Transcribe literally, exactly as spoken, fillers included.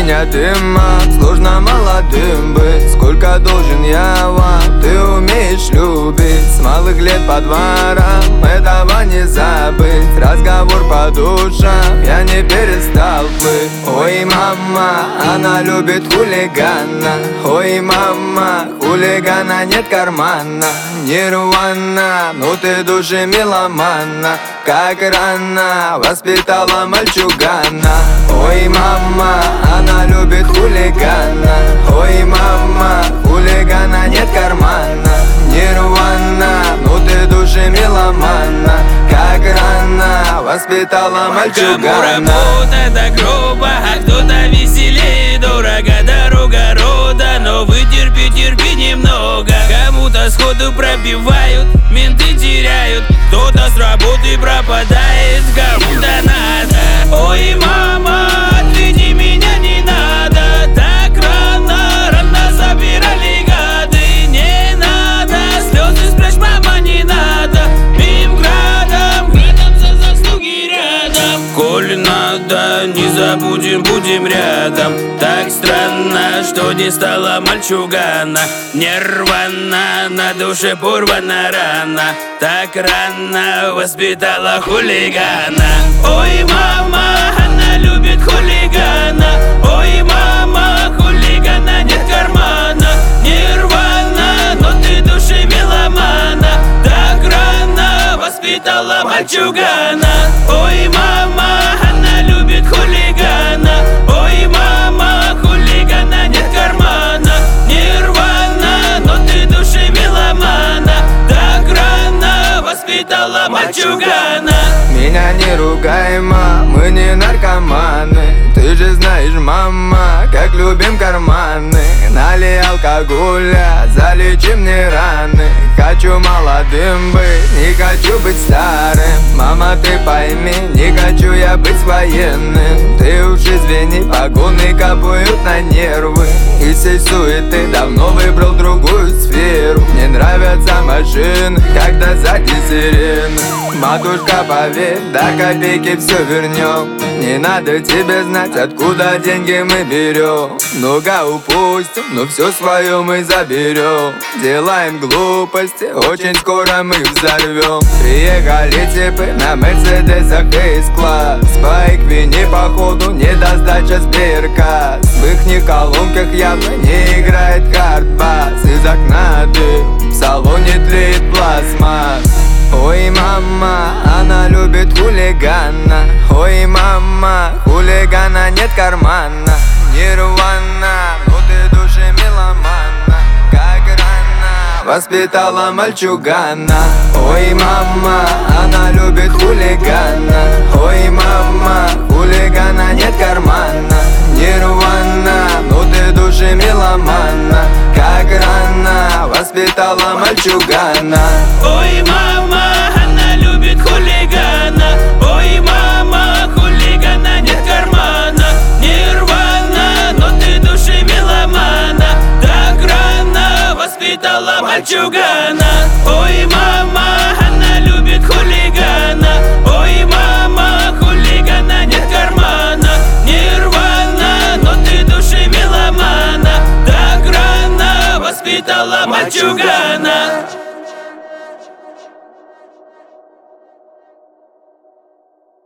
меня дыма, сложно молодым быть. Сколько должен я вам, ты умеешь любить. С малых лет по дворам, этого не забыть. Разговор по душам, я не перестал плыть. Ой, мама, она любит хулигана. Ой, мама, хулигана нет кармана. Нирвана, ну ты души меломана. Как рано воспитала мальчугана. Ой, мама, она любит хулигана. Ой, мама, хулигана нет кармана. Нирвана, ну ты души меломана. Как рано воспитала мальчугана. Кому работа так грубо, а кто-то веселее. Дорого дорога рода, но вытерпи, терпи немного. Кому-то сходу пробивают, менты теряют. Кто-то с работы пропадает, кому-то надо. Ой, мама, отведи меня, не надо. Так рано, рано забирали гады. Не надо, слезы спрячь, мама, не надо. Бим градом, градом за заслуги рядом. Коль надо, не забудем, будем рядом. Так странно, что не стала мальчугана. Нервана, на душе порвана рана. Так рано воспитала хулигана. Ой, мама, она любит хулигана. Ой, мама, хулигана нет кармана. Нирвана, но ты души меломана. Так рано воспитала мальчугана. Ой, мама, она любит хулигана. Ой, мама, хулигана нет кармана. Нирвана, но ты души меломана. Так рано воспитала мальчугана. Меня не ругай, ма, мы не наркоманы. Ты же знаешь, мама, как любим карманы. Налей алкоголя, залечи мне раны. Хочу молодым быть, не хочу быть старым. Мама, ты пойми, не хочу я быть военным. Ты уж извини, погоны капают на нервы. Из всей суеты давно выбрал другую сферу. Мне нравятся машины, когда сзади сирены. Матушка, поверь, до копейки все вернем. Не надо тебе знать, откуда деньги мы берем. Много упустим, но все свое мы заберем. Делаем глупости, очень скоро мы взорвем. Приехали типы на мерседесах С-класс. По Эквине походу недостача Сберкас. В ихних колонках явно не играет хардбас. Из окна дым, в салоне тлеет пластмасс. Ой, мама, она любит хулигана. Ой, мама, хулигана нет кармана. Нирвана, ну ты души меломана. Как рано воспитала мальчугана. Ой, мама, она любит хулигана. Ой, мама, хулигана нет кармана. Нирвана, ну ты души меломана. Как рано воспитала мальчугана. Ой, мама, она любит хулигана. Ой, мама, хулигана нет кармана. Нирвана, но ты души меломана. Так рано воспитала мальчугана. Ой, мама, она любит хулигана. Ой, мама, хулигана нет кармана. Нирвана, но ты души меломана. Так рано воспитала мальчугана.